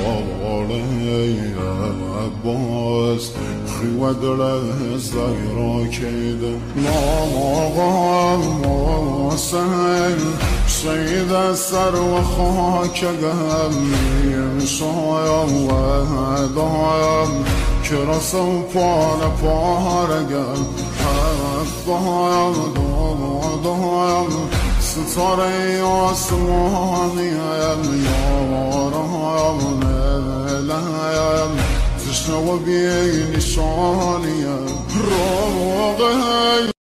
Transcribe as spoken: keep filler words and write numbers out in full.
آله عباس خیوه دل زیرا کده نام حسین سید سر و خاک گمی شایم و دایم که رسم پاره پاره گم حق دایم دایم ستاره آسمانیم یارم نلایم تشنه و بی نشانیم روغی